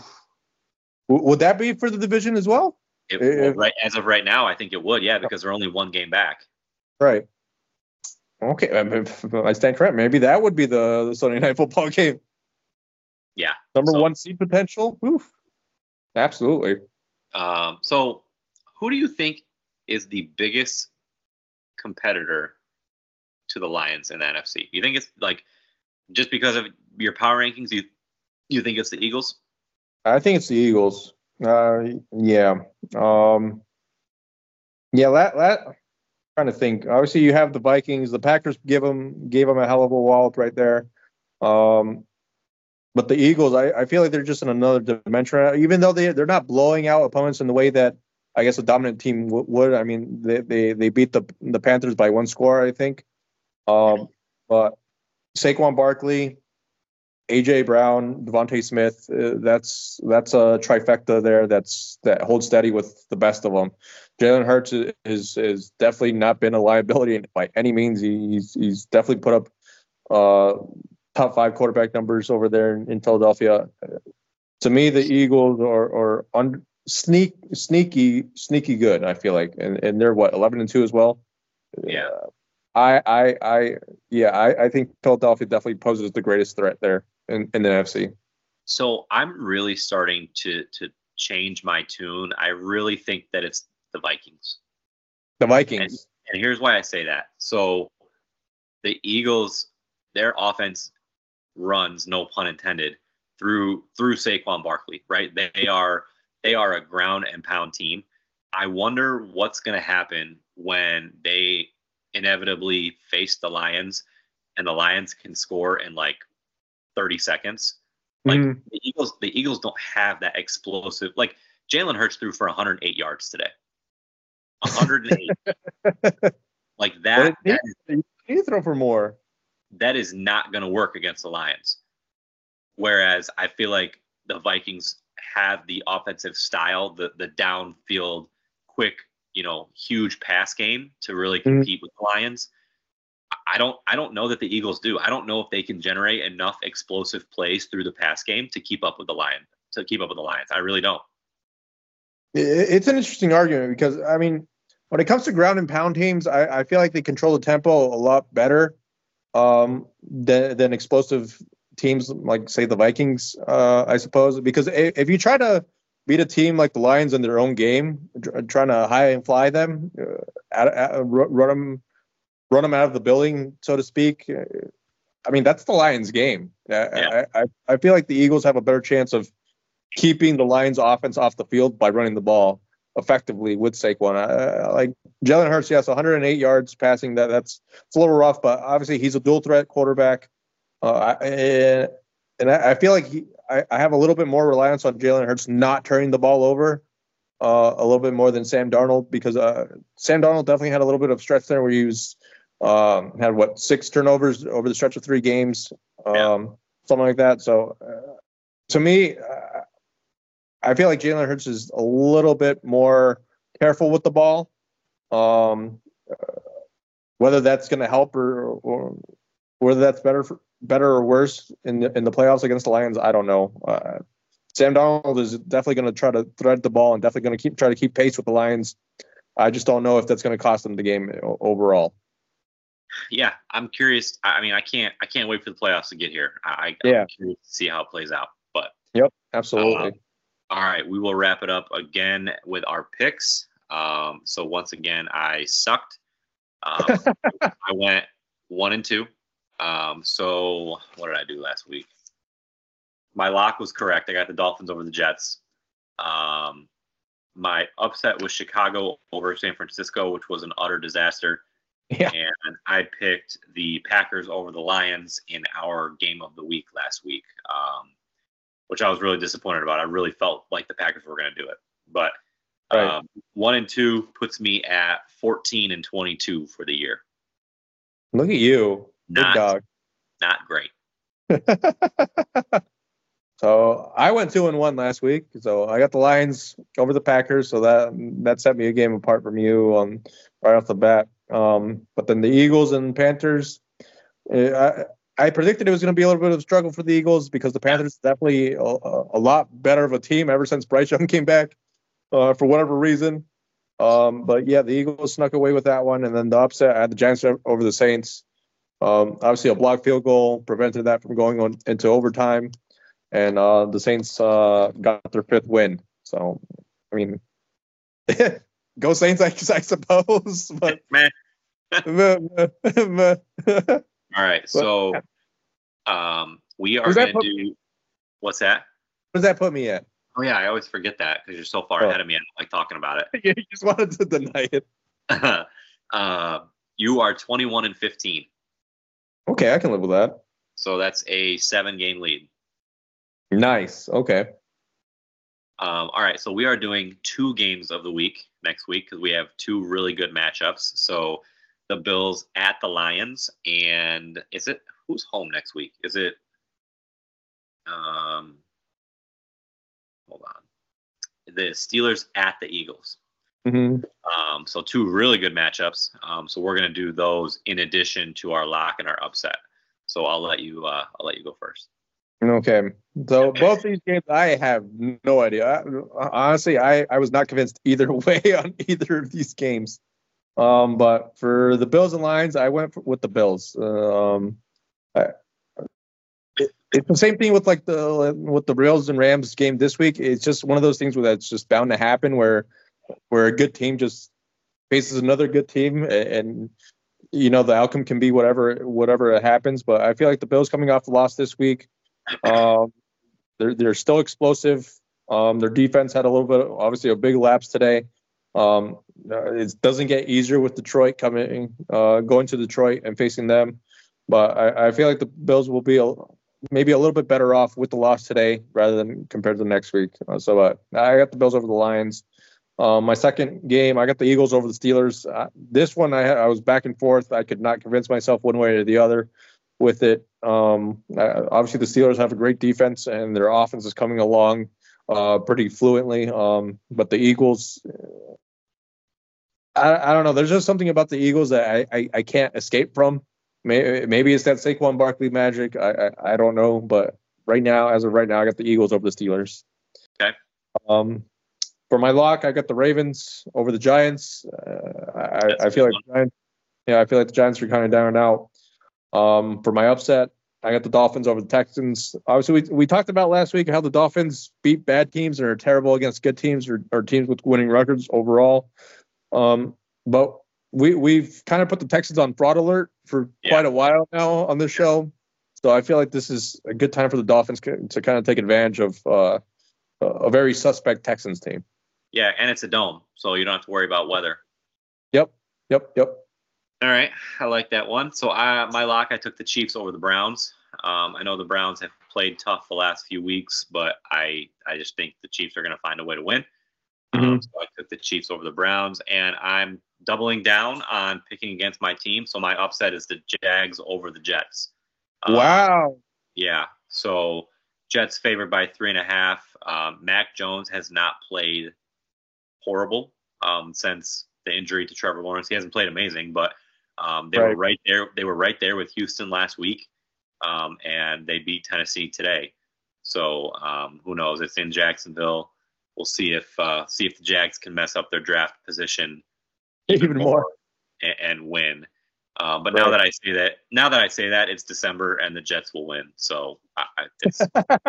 w- would that be for the division as well? It, well, right as of right now, I think it would, yeah, because they're only one game back. Right. Okay, I, mean, I stand correct. Maybe that would be the, the Sunday night football game. Yeah. Number so, one seed potential. Oof. Absolutely. Um. So, who do you think is the biggest competitor to the Lions in the N F C? You think it's like just because of your power rankings? You you think it's the Eagles? I think it's the Eagles. Uh, yeah. Um, yeah. That that. Trying to think. Obviously, you have the Vikings. The Packers give them gave them a hell of a wallop right there. Um, but the Eagles, I, I feel like they're just in another dimension. Even though they they're not blowing out opponents in the way that I guess a dominant team w- would. I mean, they, they they beat the the Panthers by one score, I think. Um, but Saquon Barkley, A J Brown, Devontae Smith, uh, that's that's a trifecta there. That's that holds steady with the best of them. Jalen Hurts is is definitely not been a liability by any means. He's he's definitely put up uh, top five quarterback numbers over there in, in Philadelphia. To me, the Eagles are are un, sneak sneaky sneaky good. I feel like, and and they're what eleven and two as well. Yeah. Uh, I I I yeah I, I think Philadelphia definitely poses the greatest threat there in, in the N F C. So I'm really starting to to change my tune. I really think that it's the Vikings. The Vikings. And, and here's why I say that. So the Eagles, their offense runs, no pun intended, through through Saquon Barkley, right? They are they are a ground and pound team. I wonder what's going to happen when they inevitably face the Lions, and the Lions can score in like thirty seconds. Like mm-hmm. the Eagles, the Eagles don't have that explosive. Like Jalen Hurts threw for one hundred eight yards today. one hundred eight. Like that. He, that is, he throw for more. That is not going to work against the Lions. Whereas I feel like the Vikings have the offensive style, the the downfield, quick, you know, huge pass game to really compete mm-hmm. with the Lions. I don't I don't know that the Eagles do. I don't know if they can generate enough explosive plays through the pass game to keep up with the Lions. To keep up with the Lions, I really don't. It's an interesting argument because I mean, when it comes to ground and pound teams, I, I feel like they control the tempo a lot better um, than than explosive teams like say the Vikings, uh, I suppose. Because if you try to beat a team like the Lions in their own game, trying to high and fly them, uh, at, at, run them, run them out of the building, so to speak. I mean, that's the Lions' game. Yeah. I, I, I feel like the Eagles have a better chance of keeping the Lions' offense off the field by running the ball effectively with Saquon. Uh, like Jalen Hurts, yes, one hundred eight yards passing. That that's it's a little rough, but obviously he's a dual threat quarterback. Uh, and and I, I feel like he, I, I have a little bit more reliance on Jalen Hurts not turning the ball over uh, a little bit more than Sam Darnold, because uh, Sam Darnold definitely had a little bit of stretch there where he was um, had what six turnovers over the stretch of three games, um, yeah. something like that. So uh, to me, uh, I feel like Jalen Hurts is a little bit more careful with the ball. Um, uh, whether that's going to help or, or whether that's better for, better or worse in the in the playoffs against the Lions, I don't know. Uh, Sam Darnold is definitely going to try to thread the ball and definitely going to keep try to keep pace with the Lions. I just don't know if that's going to cost them the game overall. Yeah, I'm curious. I mean, I can't I can't wait for the playoffs to get here. I, I'm yeah. curious to see how it plays out. But yep, absolutely. Um, all right, we will wrap it up again with our picks. Um, so once again, I sucked. Um, I went one and two. Um, so what did I do last week? My lock was correct. I got the Dolphins over the Jets. Um, my upset was Chicago over San Francisco, which was an utter disaster. Yeah. And I picked the Packers over the Lions in our game of the week last week, um, which I was really disappointed about. I really felt like the Packers were going to do it. But right. um, one and two puts me at fourteen and twenty-two for the year. Look at you. Big Not, dog. Not great. So I went two and one last week. So I got the Lions over the Packers. So that that set me a game apart from you um, right off the bat. Um, but then the Eagles and Panthers, I, I predicted it was going to be a little bit of a struggle for the Eagles because the Panthers yeah. definitely a, a lot better of a team ever since Bryce Young came back uh, for whatever reason. Um, but yeah, the Eagles snuck away with that one. And then the upset, I had the Giants over the Saints. Um, obviously, a blocked field goal prevented that from going on into overtime. And uh, the Saints uh, got their fifth win. So, I mean, go Saints, I, I suppose. But man. All right, so um, we are going to do. What's that? Where does that put me at? Oh yeah, I always forget that because you're so far oh. ahead of me. I don't like talking about it. You just wanted to deny it. uh, you are twenty-one and fifteen. Okay, I can live with that. So that's a seven-game lead. Nice. Okay. Um, all right, so we are doing two games of the week next week because we have two really good matchups. So the Bills at the Lions, and is it who's home next week? Is it? Um, hold on. The Steelers at the Eagles. Mm-hmm. Um, so two really good matchups. Um, so we're going to do those in addition to our lock and our upset. So I'll let you. Uh, I'll let you go first. Okay. So both these games, I have no idea. I, honestly, I, I was not convinced either way on either of these games. Um, but for the Bills and Lions, I went for, with the Bills. Um, I, it, it's the same thing with like the with the Bills and Rams game this week. It's just one of those things where that's just bound to happen, where where a good team just faces another good team, and, and you know the outcome can be whatever whatever happens. But I feel like the Bills coming off the loss this week. Um, they're they're still explosive. Um, their defense had a little bit, obviously, a big lapse today. Um, it doesn't get easier with Detroit coming, uh, going to Detroit and facing them. But I, I feel like the Bills will be a, maybe a little bit better off with the loss today rather than compared to next week. Uh, so uh, I got the Bills over the Lions. Um, my second game, I got the Eagles over the Steelers. Uh, this one, I, I was back and forth. I could not convince myself one way or the other with it. Um, uh, obviously, the Steelers have a great defense, and their offense is coming along uh, pretty fluently. Um, but the Eagles, I, I don't know. There's just something about the Eagles that I, I, I can't escape from. Maybe, maybe it's that Saquon Barkley magic. I, I I don't know. But right now, as of right now, I got the Eagles over the Steelers. Okay. Um, for my lock, I got the Ravens over the Giants. Uh, I, I feel like the Giants, yeah, I feel like the Giants are kind of down and out. Um, for my upset, I got the Dolphins over the Texans. Obviously, we, we talked about last week how the Dolphins beat bad teams and are terrible against good teams or, or teams with winning records overall. Um, but we, we've kind of put the Texans on fraud alert for yeah. quite a while now on this show. So I feel like this is a good time for the Dolphins to kind of take advantage of uh, a very suspect Texans team. Yeah, and it's a dome, so you don't have to worry about weather. Yep, yep, yep. All right, I like that one. So I, my lock, I took the Chiefs over the Browns. Um, I know the Browns have played tough the last few weeks, but I, I just think the Chiefs are going to find a way to win. Mm-hmm. Um, so I took the Chiefs over the Browns, and I'm doubling down on picking against my team. So my upset is the Jags over the Jets. Um, wow. Yeah. So Jets favored by three and a half. Um, Mac Jones has not played horrible um, since the injury to Trevor Lawrence. He hasn't played amazing, but um, they right. were right there. They were right there with Houston last week, um, and they beat Tennessee today. So um, who knows? It's in Jacksonville. We'll see if uh, see if the Jags can mess up their draft position even, even more, more. And, and win. Um, but right. now that I say that, now that I say that, it's December and the Jets will win. So I, it's,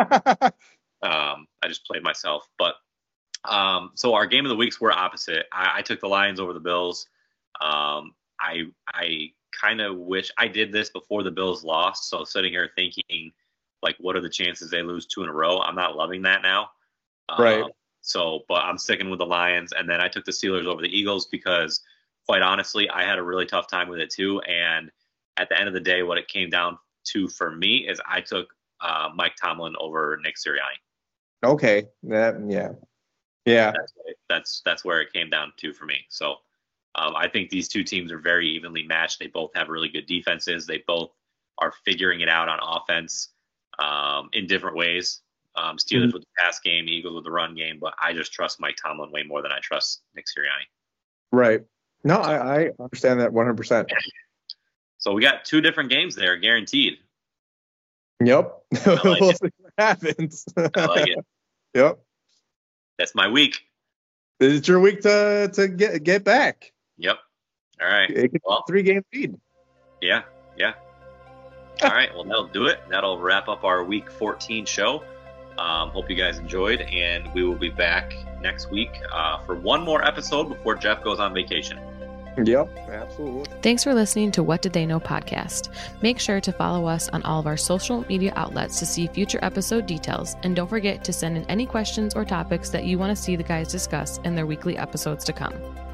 um, I just played myself. But um, so our game of the weeks were opposite. I, I took the Lions over the Bills. Um, I I kind of wish I did this before the Bills lost. So sitting here thinking, like, what are the chances they lose two in a row? I'm not loving that now. Right. Um, so, but I'm sticking with the Lions. And then I took the Steelers over the Eagles because, quite honestly, I had a really tough time with it too. And at the end of the day, what it came down to for me is I took uh, Mike Tomlin over Nick Sirianni. Okay. That, yeah. Yeah. That's, that's, that's where it came down to for me. So um, I think these two teams are very evenly matched. They both have really good defenses. They both are figuring it out on offense um, in different ways. Um, Steelers mm-hmm. with the pass game, Eagles with the run game, but I just trust Mike Tomlin way more than I trust Nick Sirianni. Right. No, I, I understand that one hundred percent. So we got two different games there, guaranteed. Yep. Like we'll see what happens. I like it. Yep. That's my week. It's your week to to get get back. Yep. All right. Well, three game lead. Yeah. Yeah. All right. Well, that'll do it. That'll wrap up our week fourteen show. Um, hope you guys enjoyed, and we will be back next week uh, for one more episode before Jeff goes on vacation. Yep, absolutely. Thanks for listening to What Did They Know podcast. Make sure to follow us on all of our social media outlets to see future episode details, and don't forget to send in any questions or topics that you want to see the guys discuss in their weekly episodes to come.